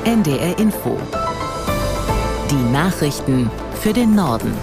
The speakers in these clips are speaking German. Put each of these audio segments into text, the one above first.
NDR Info. Die Nachrichten für den Norden.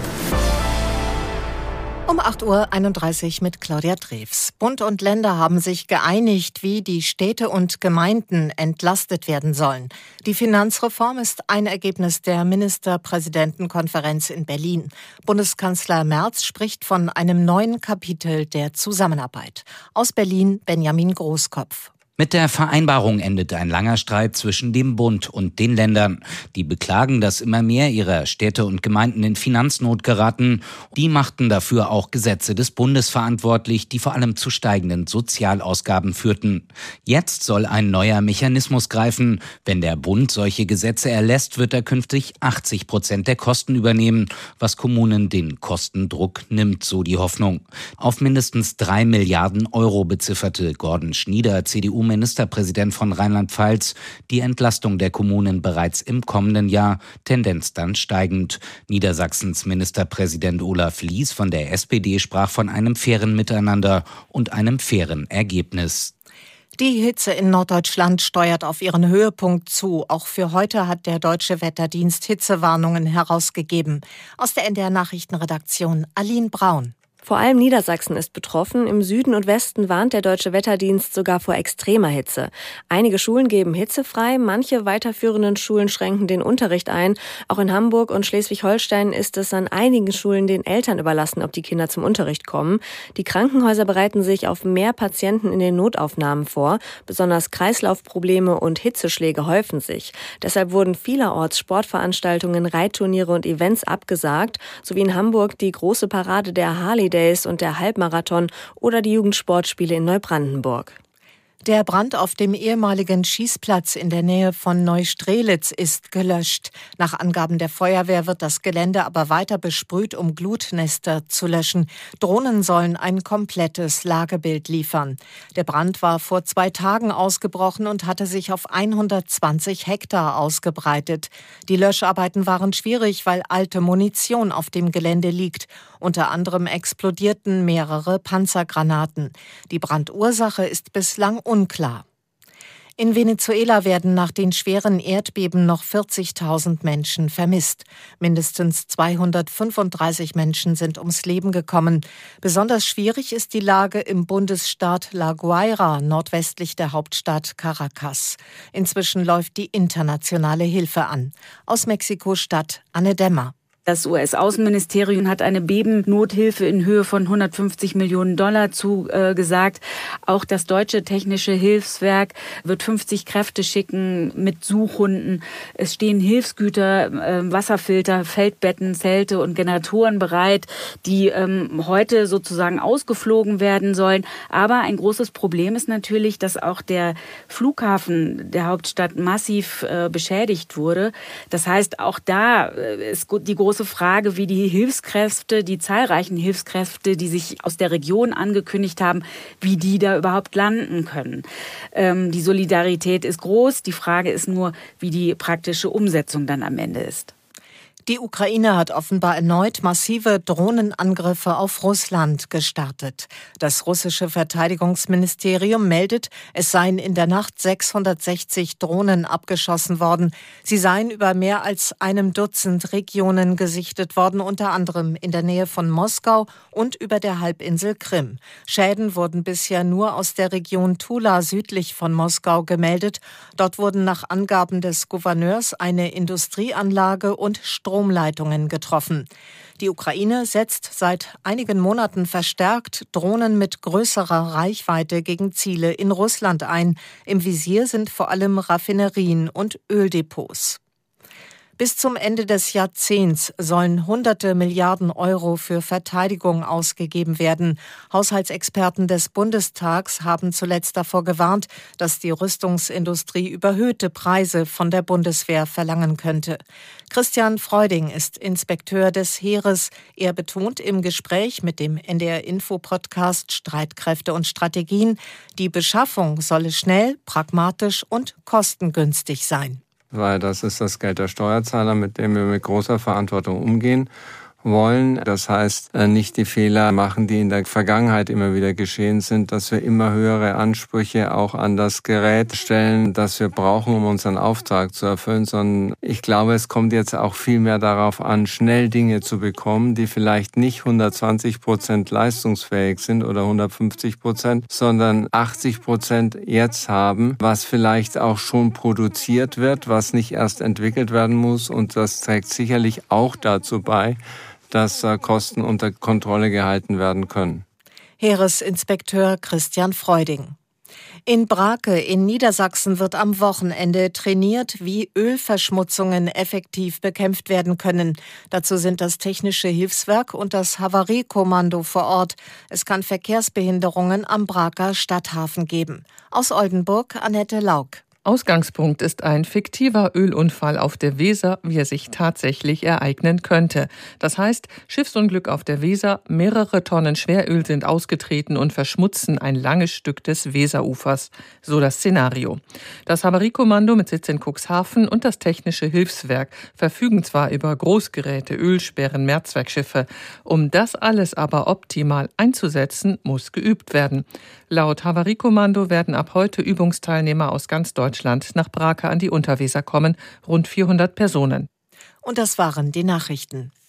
Um 8:31 Uhr mit Claudia Drews. Bund und Länder haben sich geeinigt, wie die Städte und Gemeinden entlastet werden sollen. Die Finanzreform ist ein Ergebnis der Ministerpräsidentenkonferenz in Berlin. Bundeskanzler Merz spricht von einem neuen Kapitel der Zusammenarbeit. Aus Berlin Benjamin Großkopf. Mit der Vereinbarung endet ein langer Streit zwischen dem Bund und den Ländern. Die beklagen, dass immer mehr ihrer Städte und Gemeinden in Finanznot geraten. Die machten dafür auch Gesetze des Bundes verantwortlich, die vor allem zu steigenden Sozialausgaben führten. Jetzt soll ein neuer Mechanismus greifen. Wenn der Bund solche Gesetze erlässt, wird er künftig 80% der Kosten übernehmen, was Kommunen den Kostendruck nimmt, so die Hoffnung. Auf mindestens 3 Milliarden Euro bezifferte Gordon Schnieder, CDU-Ministerpräsident von Rheinland-Pfalz, die Entlastung der Kommunen bereits im kommenden Jahr, Tendenz dann steigend. Niedersachsens Ministerpräsident Olaf Lies von der SPD sprach von einem fairen Miteinander und einem fairen Ergebnis. Die Hitze in Norddeutschland steuert auf ihren Höhepunkt zu. Auch für heute hat der Deutsche Wetterdienst Hitzewarnungen herausgegeben. Aus der NDR Nachrichtenredaktion Aline Braun. Vor allem Niedersachsen ist betroffen. Im Süden und Westen warnt der Deutsche Wetterdienst sogar vor extremer Hitze. Einige Schulen geben hitzefrei, manche weiterführenden Schulen schränken den Unterricht ein. Auch in Hamburg und Schleswig-Holstein ist es an einigen Schulen den Eltern überlassen, ob die Kinder zum Unterricht kommen. Die Krankenhäuser bereiten sich auf mehr Patienten in den Notaufnahmen vor. Besonders Kreislaufprobleme und Hitzeschläge häufen sich. Deshalb wurden vielerorts Sportveranstaltungen, Reitturniere und Events abgesagt, sowie in Hamburg die große Parade der Harley Days und der Halbmarathon oder die Jugendsportspiele in Neubrandenburg. Der Brand auf dem ehemaligen Schießplatz in der Nähe von Neustrelitz ist gelöscht. Nach Angaben der Feuerwehr wird das Gelände aber weiter besprüht, um Glutnester zu löschen. Drohnen sollen ein komplettes Lagebild liefern. Der Brand war vor 2 Tagen ausgebrochen und hatte sich auf 120 Hektar ausgebreitet. Die Löscharbeiten waren schwierig, weil alte Munition auf dem Gelände liegt. Unter anderem explodierten mehrere Panzergranaten. Die Brandursache ist bislang unklar. In Venezuela werden nach den schweren Erdbeben noch 40.000 Menschen vermisst. Mindestens 235 Menschen sind ums Leben gekommen. Besonders schwierig ist die Lage im Bundesstaat La Guaira, nordwestlich der Hauptstadt Caracas. Inzwischen läuft die internationale Hilfe an. Aus Mexiko-Stadt Anne Demmer. Das US-Außenministerium hat eine Bebennothilfe in Höhe von $150 Millionen zugesagt. Auch das deutsche technische Hilfswerk wird 50 Kräfte schicken mit Suchhunden. Es stehen Hilfsgüter, Wasserfilter, Feldbetten, Zelte und Generatoren bereit, die heute sozusagen ausgeflogen werden sollen. Aber ein großes Problem ist natürlich, dass auch der Flughafen der Hauptstadt massiv beschädigt wurde. Das heißt, auch da ist die große Frage, wie die zahlreichen Hilfskräfte, die sich aus der Region angekündigt haben, wie die da überhaupt landen können. Die Solidarität ist groß. Die Frage ist nur, wie die praktische Umsetzung dann am Ende ist. Die Ukraine hat offenbar erneut massive Drohnenangriffe auf Russland gestartet. Das russische Verteidigungsministerium meldet, es seien in der Nacht 660 Drohnen abgeschossen worden. Sie seien über mehr als einem Dutzend Regionen gesichtet worden, unter anderem in der Nähe von Moskau und über der Halbinsel Krim. Schäden wurden bisher nur aus der Region Tula südlich von Moskau gemeldet. Dort wurden nach Angaben des Gouverneurs eine Industrieanlage und Stromleitungen getroffen. Die Ukraine setzt seit einigen Monaten verstärkt Drohnen mit größerer Reichweite gegen Ziele in Russland ein. Im Visier sind vor allem Raffinerien und Öldepots. Bis zum Ende des Jahrzehnts sollen hunderte Milliarden Euro für Verteidigung ausgegeben werden. Haushaltsexperten des Bundestags haben zuletzt davor gewarnt, dass die Rüstungsindustrie überhöhte Preise von der Bundeswehr verlangen könnte. Christian Freuding ist Inspekteur des Heeres. Er betont im Gespräch mit dem NDR-Info-Podcast Streitkräfte und Strategien, die Beschaffung solle schnell, pragmatisch und kostengünstig sein. Weil das ist das Geld der Steuerzahler, mit dem wir mit großer Verantwortung umgehen. wollen. Das heißt, nicht die Fehler machen, die in der Vergangenheit immer wieder geschehen sind, dass wir immer höhere Ansprüche auch an das Gerät stellen, das wir brauchen, um unseren Auftrag zu erfüllen, sondern ich glaube, es kommt jetzt auch viel mehr darauf an, schnell Dinge zu bekommen, die vielleicht nicht 120% leistungsfähig sind oder 150%, sondern 80% jetzt haben, was vielleicht auch schon produziert wird, was nicht erst entwickelt werden muss, und das trägt sicherlich auch dazu bei, dass Kosten unter Kontrolle gehalten werden können. Heeresinspekteur Christian Freuding. In Brake in Niedersachsen wird am Wochenende trainiert, wie Ölverschmutzungen effektiv bekämpft werden können. Dazu sind das Technische Hilfswerk und das Havariekommando vor Ort. Es kann Verkehrsbehinderungen am Braker Stadthafen geben. Aus Oldenburg Annette Lauk. Ausgangspunkt ist ein fiktiver Ölunfall auf der Weser, wie er sich tatsächlich ereignen könnte. Das heißt, Schiffsunglück auf der Weser, mehrere Tonnen Schweröl sind ausgetreten und verschmutzen ein langes Stück des Weserufers. So das Szenario. Das Havariekommando mit Sitz in Cuxhaven und das Technische Hilfswerk verfügen zwar über Großgeräte, Ölsperren, Mehrzweckschiffe. Um das alles aber optimal einzusetzen, muss geübt werden. Laut Havariekommando werden ab heute Übungsteilnehmer aus ganz Deutschland nach Brake an die Unterweser kommen, rund 400 Personen. Und das waren die Nachrichten.